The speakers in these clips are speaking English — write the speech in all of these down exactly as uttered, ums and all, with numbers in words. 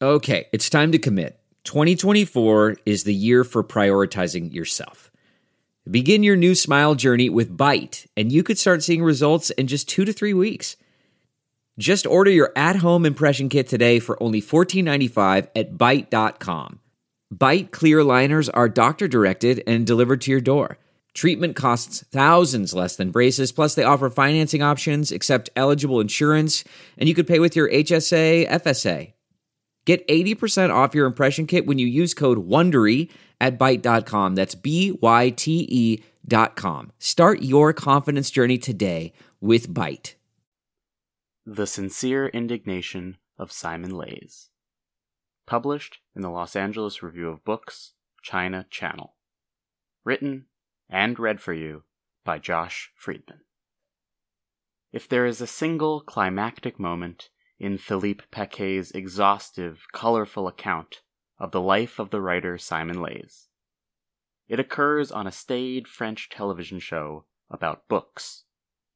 Okay, it's time to commit. twenty twenty-four is the year for prioritizing yourself. Begin your new smile journey with Byte, and you could start seeing results in just two to three weeks. Just order your at-home impression kit today for only fourteen ninety-five at byte dot com. Byte clear aligners are doctor-directed and delivered to your door. Treatment costs thousands less than braces, plus they offer financing options, accept eligible insurance, and you could pay with your H S A, F S A. Get eighty percent off your impression kit when you use code WONDERY at byte dot com. That's B Y T E dot com. Start your confidence journey today with Byte. The Sincere Indignation of Simon Leys. Published in the Los Angeles Review of Books, China Channel. Written and read for you by Josh Friedman. If there is a single climactic moment in Philippe Paquet's exhaustive, colorful account of the life of the writer Simon Leys, it occurs on a staid French television show about books.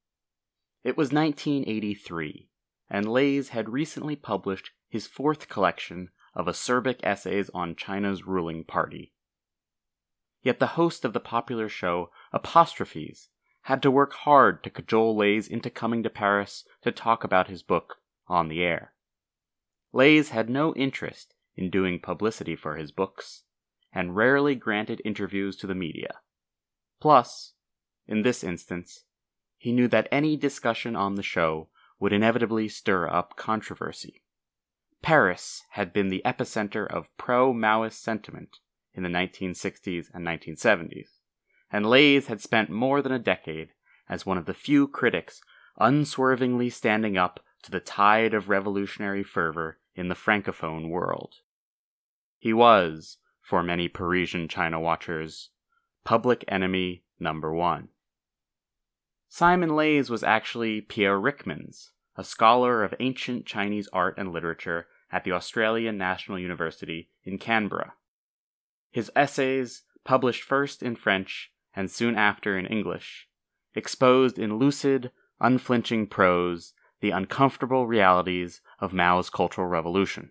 It was nineteen eighty-three, and Leys had recently published his fourth collection of acerbic essays on China's ruling party. Yet the host of the popular show, Apostrophes, had to work hard to cajole Leys into coming to Paris to talk about his book on the air. Leys had no interest in doing publicity for his books, and rarely granted interviews to the media. Plus, in this instance, he knew that any discussion on the show would inevitably stir up controversy. Paris had been the epicenter of pro-Maoist sentiment in the nineteen sixties and nineteen seventies, and Leys had spent more than a decade as one of the few critics unswervingly standing up to the tide of revolutionary fervor in the francophone world. He was, for many Parisian China watchers, public enemy number one. Simon Leys was actually Pierre Ryckmans, a scholar of ancient Chinese art and literature at the Australian National University in Canberra. His essays, published first in French and soon after in English, exposed in lucid, unflinching prose the uncomfortable realities of Mao's Cultural Revolution.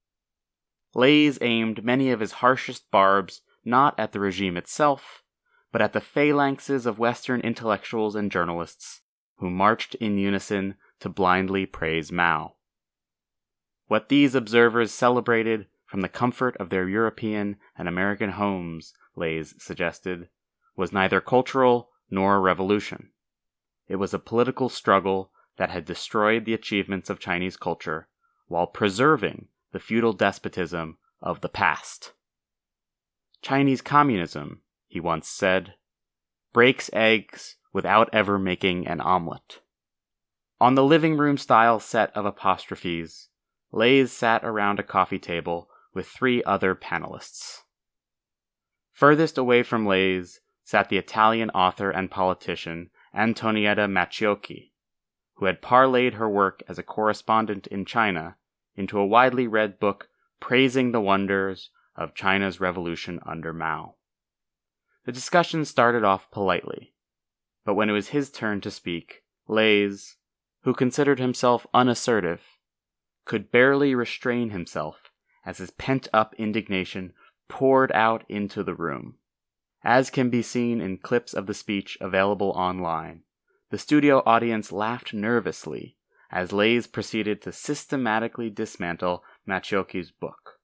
Leys aimed many of his harshest barbs not at the regime itself, but at the phalanxes of Western intellectuals and journalists who marched in unison to blindly praise Mao. What these observers celebrated from the comfort of their European and American homes, Leys suggested, was neither cultural nor a revolution. It was a political struggle that had destroyed the achievements of Chinese culture while preserving the feudal despotism of the past. Chinese communism, he once said, breaks eggs without ever making an omelet. On the living room-style set of Apostrophes, Leys sat around a coffee table with three other panelists. Furthest away from Leys sat the Italian author and politician Antonietta Maciocchi, who had parlayed her work as a correspondent in China into a widely read book praising the wonders of China's revolution under Mao. The discussion started off politely, but when it was his turn to speak, Leys, who considered himself unassertive, could barely restrain himself as his pent-up indignation poured out into the room. As can be seen in clips of the speech available online, the studio audience laughed nervously as Leys proceeded to systematically dismantle Maciocchi's book.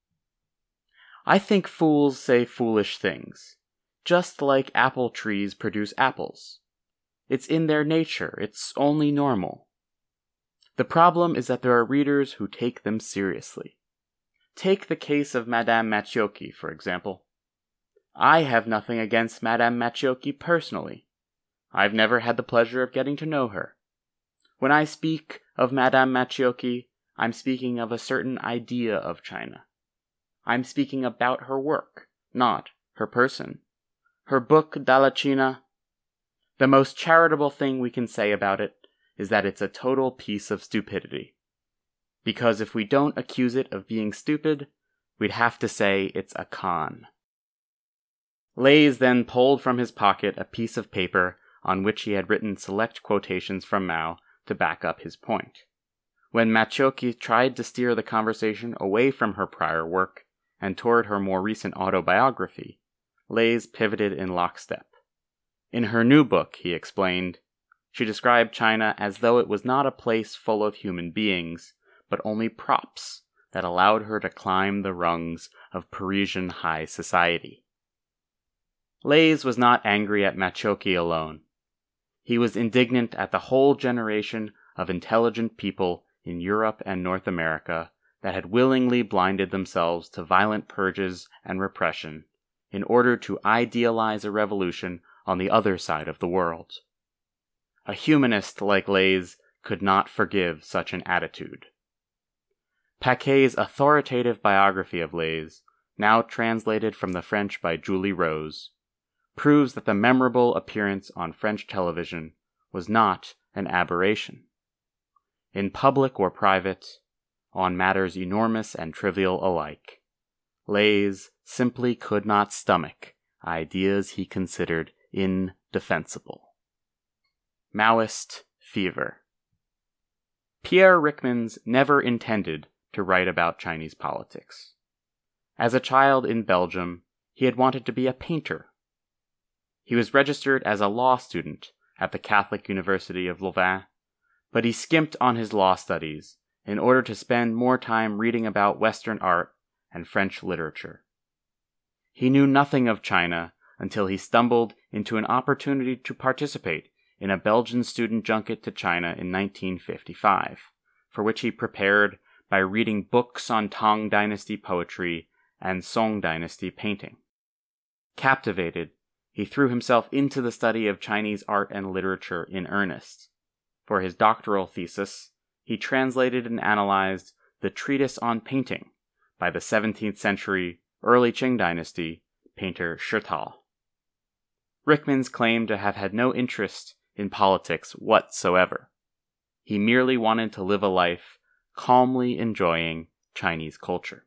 I think fools say foolish things, just like apple trees produce apples. It's in their nature, it's only normal. The problem is that there are readers who take them seriously. Take the case of Madame Maciocchi, for example. I have nothing against Madame Maciocchi personally. I've never had the pleasure of getting to know her. When I speak of Madame Maciocchi, I'm speaking of a certain idea of China. I'm speaking about her work, not her person. Her book, Dalachina, the most charitable thing we can say about it is that it's a total piece of stupidity. Because if we don't accuse it of being stupid, we'd have to say it's a con. Leys then pulled from his pocket a piece of paper on which he had written select quotations from Mao to back up his point. When Macciochi tried to steer the conversation away from her prior work and toward her more recent autobiography, Leys pivoted in lockstep. In her new book, he explained, she described China as though it was not a place full of human beings, but only props that allowed her to climb the rungs of Parisian high society. Leys was not angry at Macciochi alone. He was indignant at the whole generation of intelligent people in Europe and North America that had willingly blinded themselves to violent purges and repression in order to idealize a revolution on the other side of the world. A humanist like Leys could not forgive such an attitude. Paquet's authoritative biography of Leys, now translated from the French by Julie Rose, proves that the memorable appearance on French television was not an aberration. In public or private, on matters enormous and trivial alike, Leys simply could not stomach ideas he considered indefensible. Maoist fever. Pierre Ryckmans never intended to write about Chinese politics. As a child in Belgium, he had wanted to be a painter. He was registered as a law student at the Catholic University of Louvain, but he skimped on his law studies in order to spend more time reading about Western art and French literature. He knew nothing of China until he stumbled into an opportunity to participate in a Belgian student junket to China in nineteen fifty-five, for which he prepared by reading books on Tang Dynasty poetry and Song Dynasty painting. Captivated, he threw himself into the study of Chinese art and literature in earnest. For his doctoral thesis, he translated and analyzed the Treatise on Painting by the seventeenth century, early Qing Dynasty painter Shi Tao. Ryckmans claimed to have had no interest in politics whatsoever. He merely wanted to live a life calmly enjoying Chinese culture.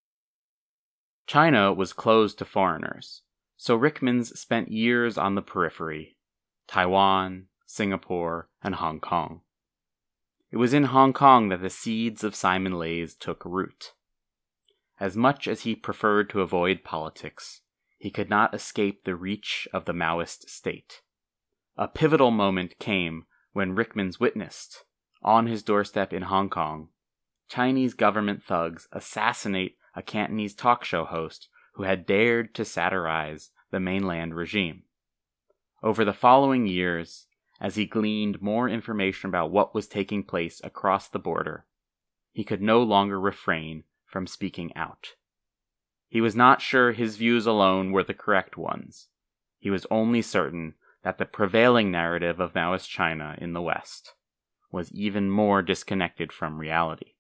China was closed to foreigners, so Ryckmans spent years on the periphery, Taiwan, Singapore, and Hong Kong. It was in Hong Kong that the seeds of Simon Leys took root. As much as he preferred to avoid politics, he could not escape the reach of the Maoist state. A pivotal moment came when Ryckmans witnessed, on his doorstep in Hong Kong, Chinese government thugs assassinate a Cantonese talk show host who had dared to satirize the mainland regime. Over the following years, as he gleaned more information about what was taking place across the border, he could no longer refrain from speaking out. He was not sure his views alone were the correct ones. He was only certain that the prevailing narrative of Maoist China in the West was even more disconnected from reality.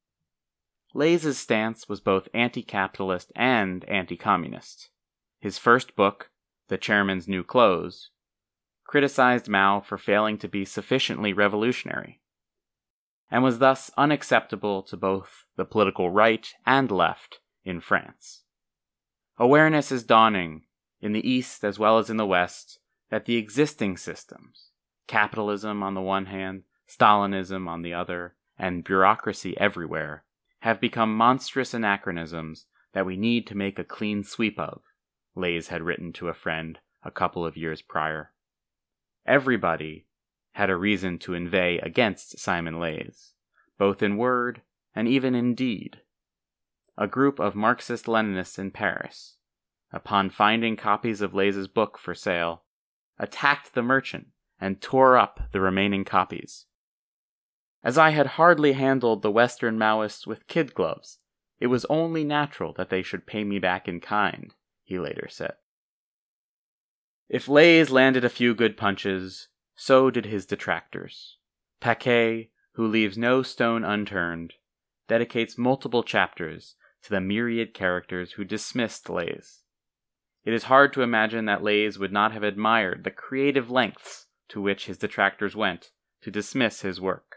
Leys' stance was both anti-capitalist and anti-communist. His first book, The Chairman's New Clothes, criticized Mao for failing to be sufficiently revolutionary, and was thus unacceptable to both the political right and left in France. Awareness is dawning, in the East as well as in the West, that the existing systems, capitalism on the one hand, Stalinism on the other, and bureaucracy everywhere, have become monstrous anachronisms that we need to make a clean sweep of, Leys had written to a friend a couple of years prior. Everybody had a reason to inveigh against Simon Leys, both in word and even in deed. A group of Marxist-Leninists in Paris, upon finding copies of Leys' book for sale, attacked the merchant and tore up the remaining copies. As I had hardly handled the Western Maoists with kid gloves, it was only natural that they should pay me back in kind, he later said. If Leys landed a few good punches, so did his detractors. Paquet, who leaves no stone unturned, dedicates multiple chapters to the myriad characters who dismissed Leys. It is hard to imagine that Leys would not have admired the creative lengths to which his detractors went to dismiss his work.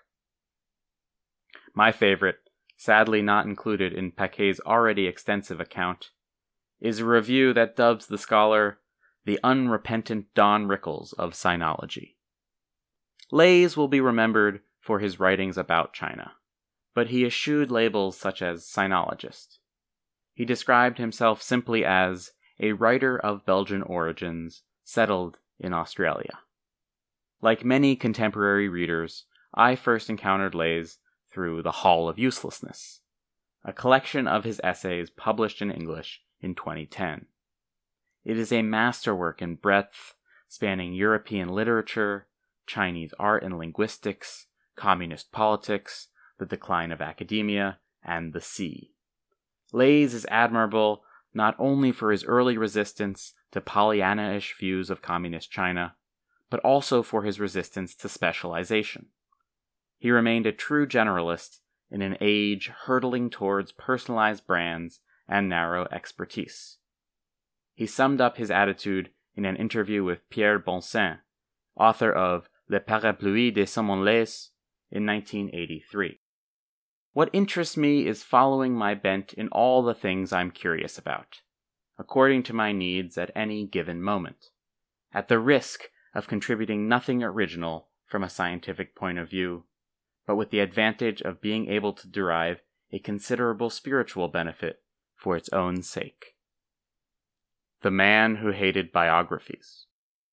My favorite, sadly not included in Paquet's already extensive account, is a review that dubs the scholar the unrepentant Don Rickles of Sinology. Leys will be remembered for his writings about China, but he eschewed labels such as sinologist. He described himself simply as a writer of Belgian origins settled in Australia. Like many contemporary readers, I first encountered Leys through The Hall of Uselessness, a collection of his essays published in English in twenty ten. It is a masterwork in breadth, spanning European literature, Chinese art and linguistics, communist politics, the decline of academia, and the sea. Leys is admirable not only for his early resistance to Pollyanna-ish views of communist China, but also for his resistance to specialization. He remained a true generalist in an age hurtling towards personalized brands and narrow expertise. He summed up his attitude in an interview with Pierre Bonsin, author of Le Parapluie de Simon Leys, in nineteen eighty-three. What interests me is following my bent in all the things I'm curious about, according to my needs at any given moment, at the risk of contributing nothing original from a scientific point of view, but with the advantage of being able to derive a considerable spiritual benefit for its own sake. The Man Who Hated Biographies.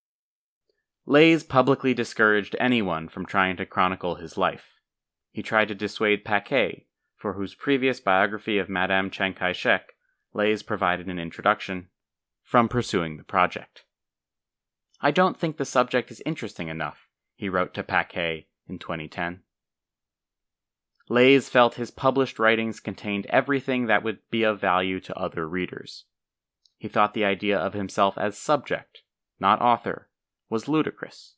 Leys publicly discouraged anyone from trying to chronicle his life. He tried to dissuade Paquet, for whose previous biography of Madame Chiang Kai-shek Leys provided an introduction, from pursuing the project. "I don't think the subject is interesting enough," he wrote to Paquet in twenty ten. Leys felt his published writings contained everything that would be of value to other readers. He thought the idea of himself as subject, not author, was ludicrous.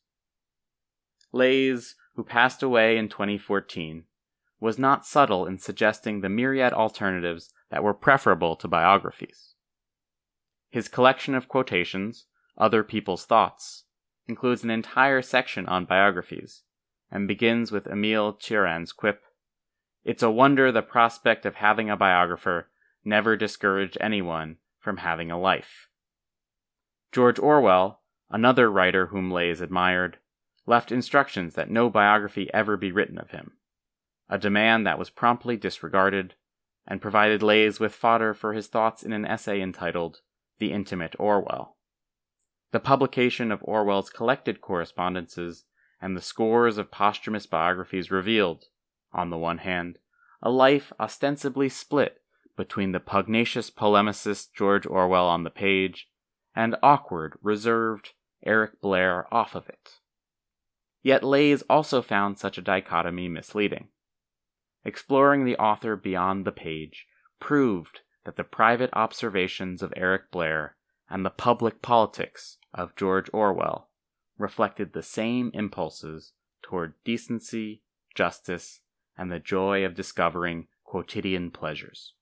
Leys, who passed away in twenty fourteen, was not subtle in suggesting the myriad alternatives that were preferable to biographies. His collection of quotations, Other People's Thoughts, includes an entire section on biographies, and begins with Emile Cioran's quip, "It's a wonder the prospect of having a biographer never discouraged anyone from having a life." George Orwell, another writer whom Leys admired, left instructions that no biography ever be written of him, a demand that was promptly disregarded, and provided Leys with fodder for his thoughts in an essay entitled The Intimate Orwell. The publication of Orwell's collected correspondences and the scores of posthumous biographies revealed, on the one hand, a life ostensibly split between the pugnacious polemicist George Orwell on the page and awkward, reserved Eric Blair off of it. Yet Leys also found such a dichotomy misleading. Exploring the author beyond the page proved that the private observations of Eric Blair and the public politics of George Orwell reflected the same impulses toward decency, justice, and the joy of discovering quotidian pleasures.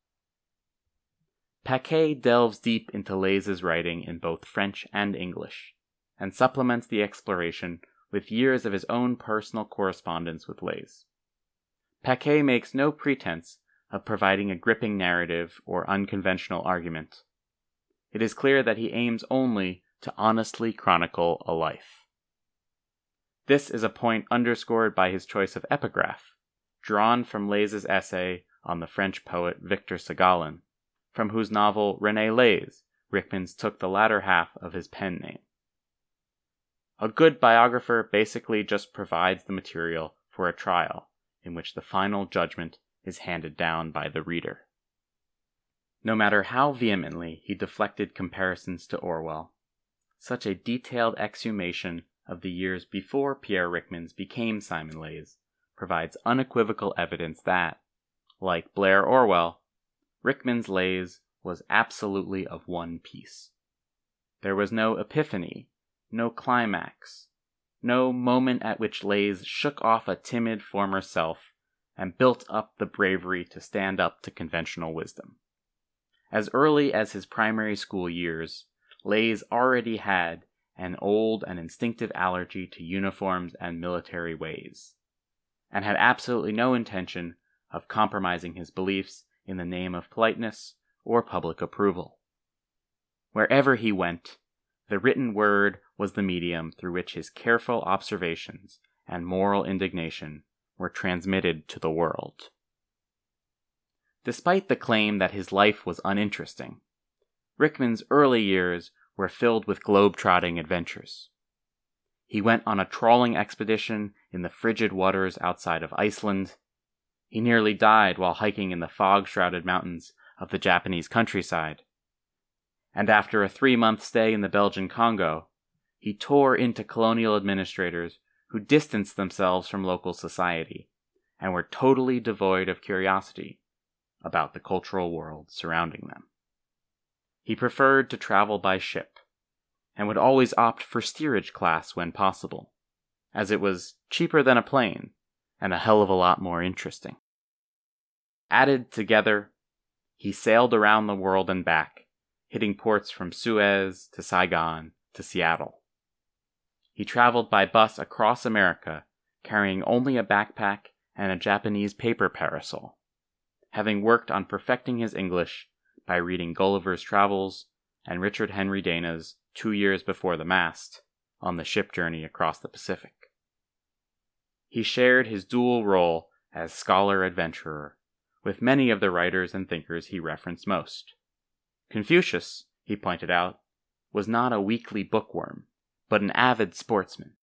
Paquet delves deep into Leys's writing in both French and English, and supplements the exploration with years of his own personal correspondence with Leys. Paquet makes no pretense of providing a gripping narrative or unconventional argument. It is clear that he aims only to honestly chronicle a life. This is a point underscored by his choice of epigraph, drawn from Leys's essay on the French poet Victor Segalin, from whose novel René Leys Ryckmans took the latter half of his pen name. A good biographer basically just provides the material for a trial in which the final judgment is handed down by the reader. No matter how vehemently he deflected comparisons to Orwell, such a detailed exhumation of the years before Pierre Ryckmans became Simon Leys provides unequivocal evidence that, like Blair Orwell, Ryckmans' Leys was absolutely of one piece. There was no epiphany, no climax, no moment at which Leys shook off a timid former self and built up the bravery to stand up to conventional wisdom. As early as his primary school years, Leys already had an old and instinctive allergy to uniforms and military ways, and had absolutely no intention of compromising his beliefs in the name of politeness or public approval. Wherever he went, the written word was the medium through which his careful observations and moral indignation were transmitted to the world. Despite the claim that his life was uninteresting, Rickman's early years were filled with globe-trotting adventures. He went on a trawling expedition in the frigid waters outside of Iceland. He nearly died while hiking in the fog-shrouded mountains of the Japanese countryside. And after a three-month stay in the Belgian Congo, he tore into colonial administrators who distanced themselves from local society and were totally devoid of curiosity about the cultural world surrounding them. He preferred to travel by ship, and would always opt for steerage class when possible, as it was cheaper than a plane and a hell of a lot more interesting. Added together, he sailed around the world and back, hitting ports from Suez to Saigon to Seattle. He traveled by bus across America, carrying only a backpack and a Japanese paper parasol, having worked on perfecting his English by reading Gulliver's Travels and Richard Henry Dana's Two Years Before the Mast on the ship journey across the Pacific. He shared his dual role as scholar-adventurer with many of the writers and thinkers he referenced most. Confucius, he pointed out, was not a weekly bookworm, but an avid sportsman.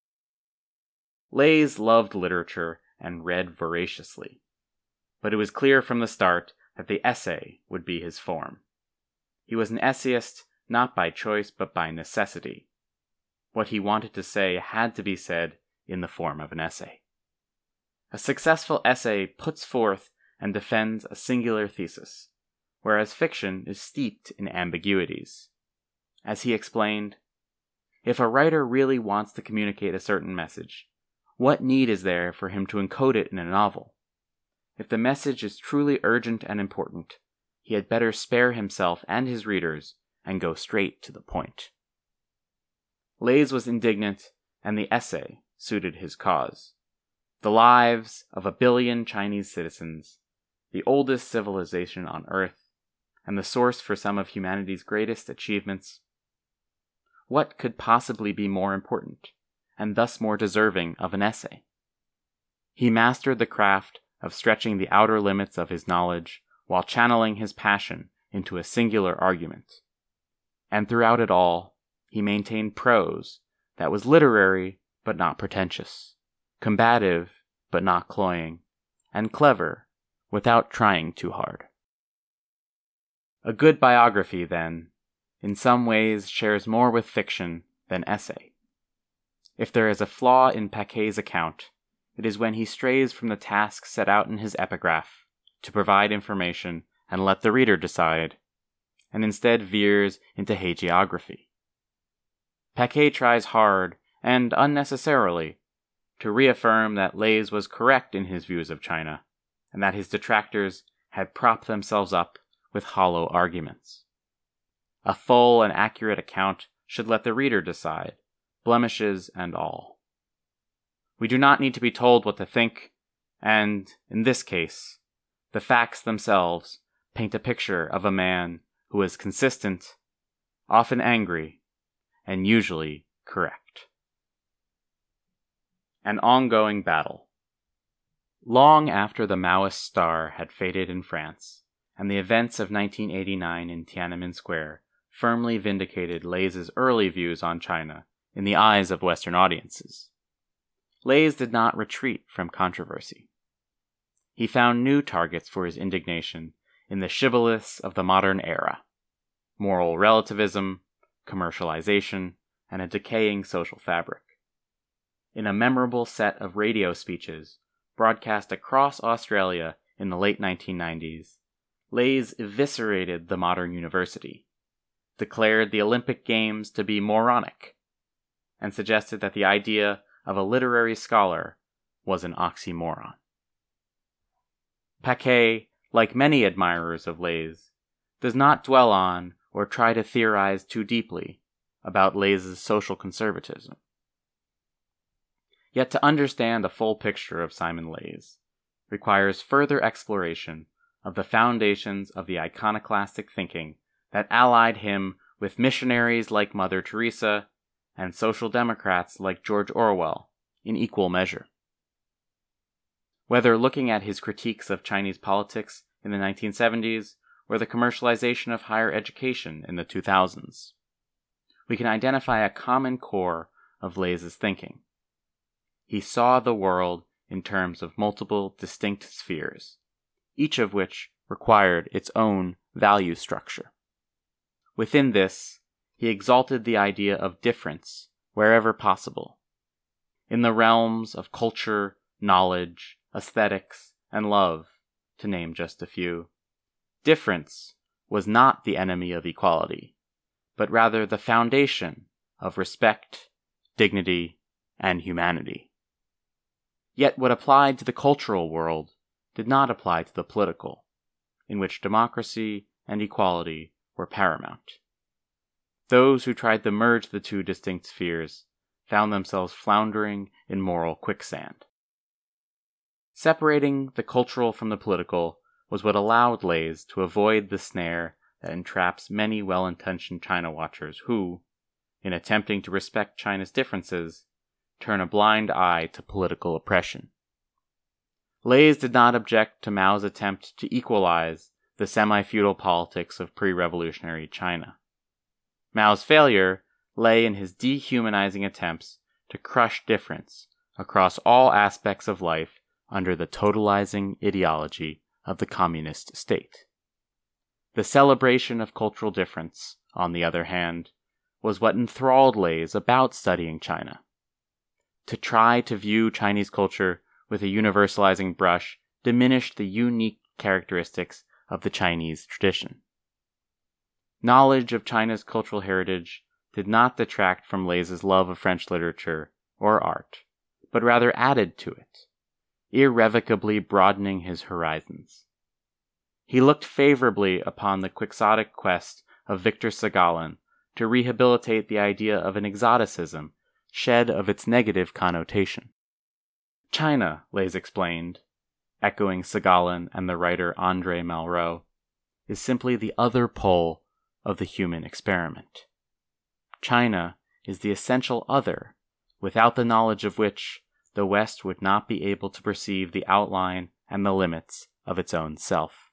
Leys loved literature and read voraciously, but it was clear from the start that the essay would be his form. He was an essayist not by choice but by necessity. What he wanted to say had to be said in the form of an essay. A successful essay puts forth and defends a singular thesis, whereas fiction is steeped in ambiguities. As he explained, if a writer really wants to communicate a certain message, what need is there for him to encode it in a novel? If the message is truly urgent and important, he had better spare himself and his readers and go straight to the point. Leys was indignant, and the essay suited his cause. The lives of a billion Chinese citizens, the oldest civilization on Earth, and the source for some of humanity's greatest achievements. What could possibly be more important, and thus more deserving of an essay? He mastered the craft of stretching the outer limits of his knowledge while channeling his passion into a singular argument. And throughout it all, he maintained prose that was literary but not pretentious, combative but not cloying, and clever without trying too hard. A good biography, then, in some ways shares more with fiction than essay. If there is a flaw in Paquet's account, it is when he strays from the task set out in his epigraph to provide information and let the reader decide, and instead veers into hagiography. Paquet tries hard, and unnecessarily, to reaffirm that Leys was correct in his views of China, and that his detractors had propped themselves up with hollow arguments. A full and accurate account should let the reader decide, blemishes and all. We do not need to be told what to think, and, in this case, the facts themselves paint a picture of a man who is consistent, often angry, and usually correct. An ongoing battle. Long after the Maoist star had faded in France, and the events of nineteen eighty-nine in Tiananmen Square firmly vindicated Leys's early views on China in the eyes of Western audiences, Leys did not retreat from controversy. He found new targets for his indignation in the shibboleths of the modern era: moral relativism, commercialization, and a decaying social fabric. In a memorable set of radio speeches broadcast across Australia in the late nineteen nineties, Leys eviscerated the modern university, declared the Olympic Games to be moronic, and suggested that the idea of a literary scholar was an oxymoron. Paquet, like many admirers of Leys, does not dwell on or try to theorize too deeply about Leys's social conservatism. Yet to understand a full picture of Simon Leys requires further exploration of the foundations of the iconoclastic thinking that allied him with missionaries like Mother Teresa and social democrats like George Orwell in equal measure. Whether looking at his critiques of Chinese politics in the nineteen seventies or the commercialization of higher education in the two thousands. We can identify a common core of Lay's thinking. He saw the world in terms of multiple distinct spheres, each of which required its own value structure. Within this, he exalted the idea of difference wherever possible. In the realms of culture, knowledge, aesthetics, and love, to name just a few, difference was not the enemy of equality, but rather the foundation of respect, dignity, and humanity. Yet what applied to the cultural world did not apply to the political, in which democracy and equality were paramount. Those who tried to merge the two distinct spheres found themselves floundering in moral quicksand. Separating the cultural from the political was what allowed Lays to avoid the snare that entraps many well-intentioned China watchers who, in attempting to respect China's differences, turn a blind eye to political oppression. Lays did not object to Mao's attempt to equalize the semi-feudal politics of pre-revolutionary China. Mao's failure lay in his dehumanizing attempts to crush difference across all aspects of life under the totalizing ideology of the communist state. The celebration of cultural difference, on the other hand, was what enthralled Lays about studying China. To try to view Chinese culture with a universalizing brush diminished the unique characteristics of the Chinese tradition. Knowledge of China's cultural heritage did not detract from Lays' love of French literature or art, but rather added to it, irrevocably broadening his horizons. He looked favorably upon the quixotic quest of Victor Segalen to rehabilitate the idea of an exoticism shed of its negative connotation. China, Lays explained, echoing Segalen and the writer André Malraux, is simply the other pole of the human experiment. China is the essential other, without the knowledge of which the West would not be able to perceive the outline and the limits of its own self.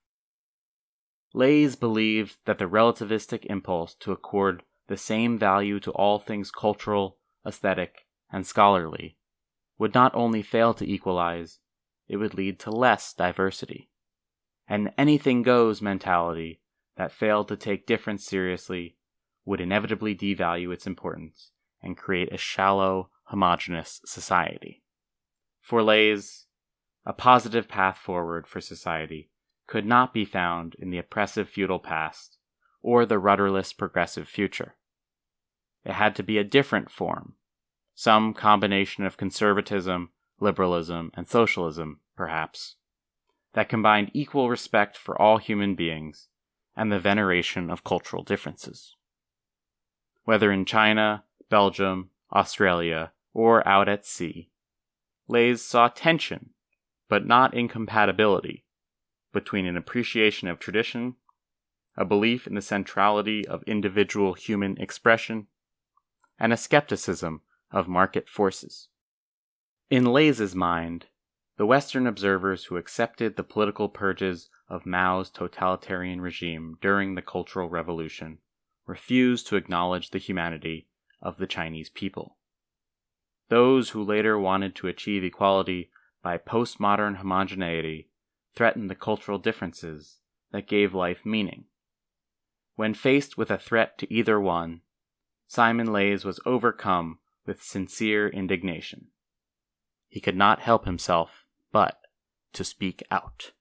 Lays believed that the relativistic impulse to accord the same value to all things cultural, aesthetic, and scholarly would not only fail to equalize, it would lead to less diversity. An anything-goes mentality that failed to take difference seriously would inevitably devalue its importance and create a shallow, homogeneous society. For Lays, a positive path forward for society could not be found in the oppressive feudal past or the rudderless progressive future. It had to be a different form, some combination of conservatism, liberalism, and socialism, perhaps, that combined equal respect for all human beings and the veneration of cultural differences. Whether in China, Belgium, Australia, or out at sea, Lays saw tension, but not incompatibility, between an appreciation of tradition, a belief in the centrality of individual human expression, and a skepticism of market forces. In Lays' mind, the Western observers who accepted the political purges of Mao's totalitarian regime during the Cultural Revolution refused to acknowledge the humanity of the Chinese people. Those who later wanted to achieve equality by postmodern homogeneity threatened the cultural differences that gave life meaning. When faced with a threat to either one, Simon Lays was overcome with sincere indignation. He could not help himself but to speak out.